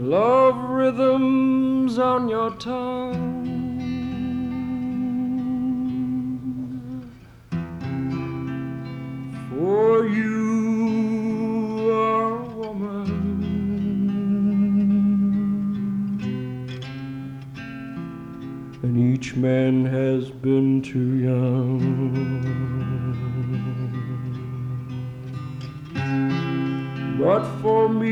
love rhythms on your tongue. For you are a woman, and each man has been too young. But for me,